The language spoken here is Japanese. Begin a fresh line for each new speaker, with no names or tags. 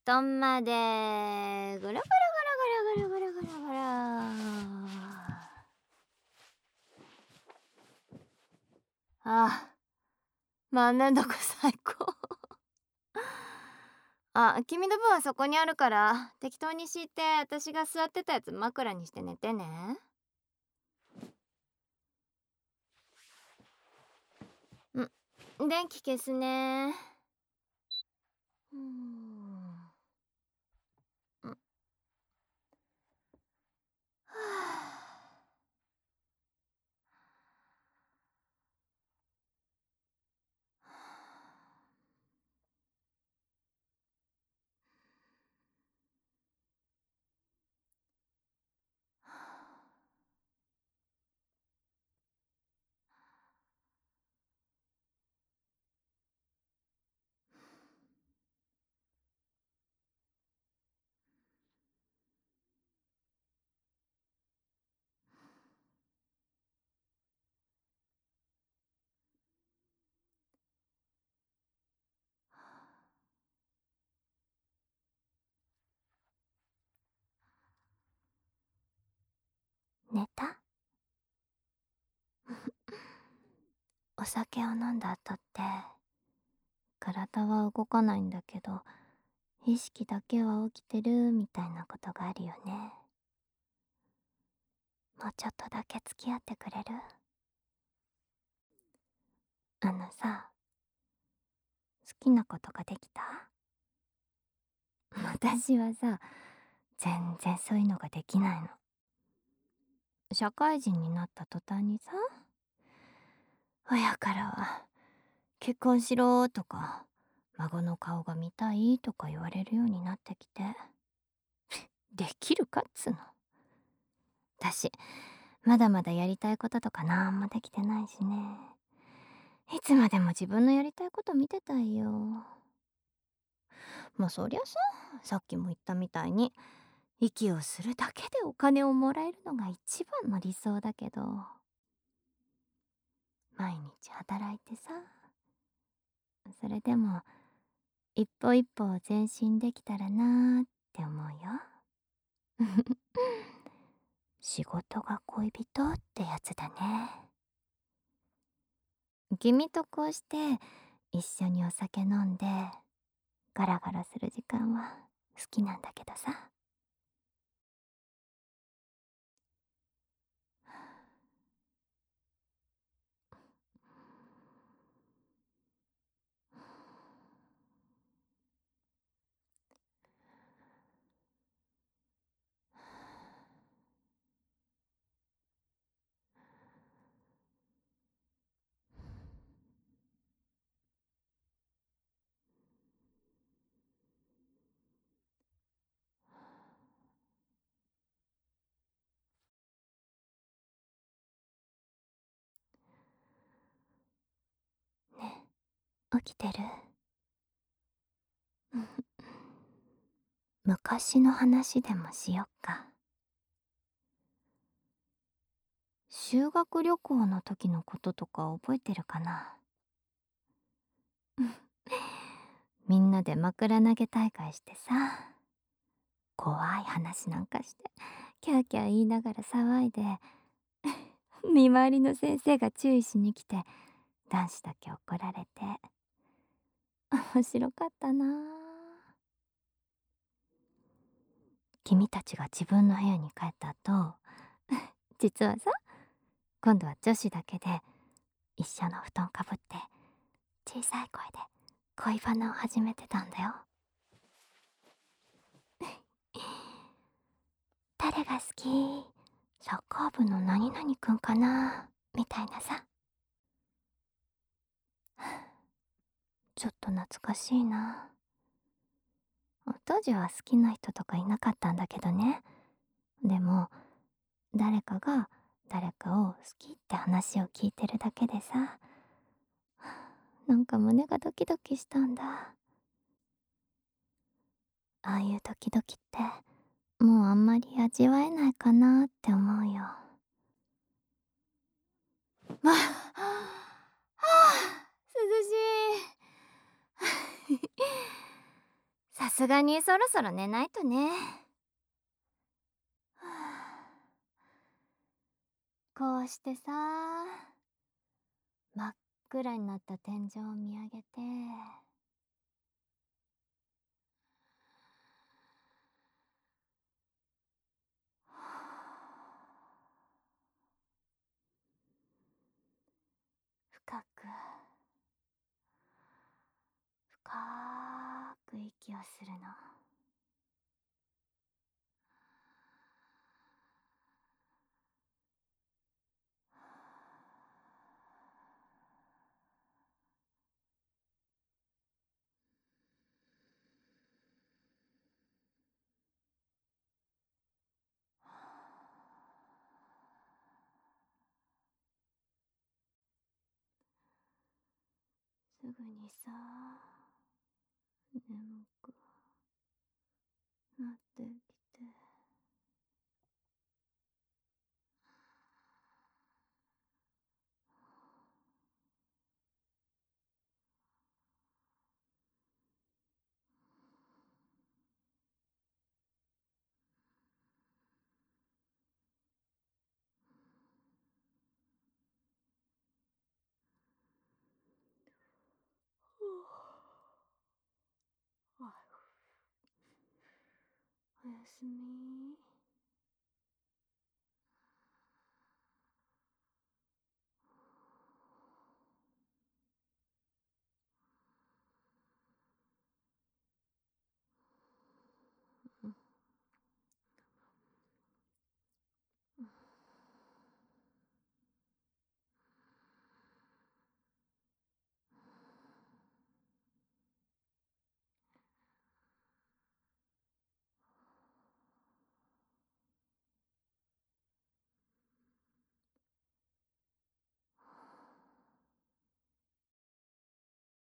団までぐらぐらぐらぐらぐらぐらぐらぐら。あ、万年床最高。あ、君の分はそこにあるから適当に敷いて私が座ってたやつ枕にして寝てね。電気消すね。うーん。はあ。寝た？お酒を飲んだ後って体は動かないんだけど意識だけは起きてるみたいなことがあるよね。もうちょっとだけ付き合ってくれる？あのさ、好きなことができた？私はさ、全然そういうのができないの。社会人になった途端にさ、親からは結婚しろとか、孫の顔が見たいとか言われるようになってきて、できるかっつの。私、まだまだやりたいこととかなんもできてないしね。いつまでも自分のやりたいこと見てたいよ。まあそりゃさ、さっきも言ったみたいに、息をするだけでお金をもらえるのが一番の理想だけど、毎日働いてさ、それでも一歩一歩前進できたらなーって思うよ。仕事が恋人ってやつだね。君とこうして一緒にお酒飲んでガラガラする時間は好きなんだけどさ。ねえ、起きてる？昔の話でもしよっか。修学旅行の時のこととか覚えてるかな？みんなで枕投げ大会してさ、怖い話なんかして、キャーキャー言いながら騒いで、見回りの先生が注意しに来て、男子だけ怒られて。面白かったなあ。君たちが自分の部屋に帰った後、実はさ、今度は女子だけで一緒の布団かぶって小さい声で恋バナを始めてたんだよ。誰が好き？サッカー部の何々くんかなみたいなさ。ちょっと懐かしいな。当時は好きな人とかいなかったんだけどね。でも誰かが誰かを好きって話を聞いてるだけでさ、なんか胸がドキドキしたんだ。ああいうドキドキってもうあんまり味わえないかなって思うよ。はあ、涼しい。ささすがにそろそろ寝ないとね。はあ、こうしてさ、真っ暗になった天井を見上げて、深く深く息をするの。すぐにさ、眠くなってきて。おやすみ。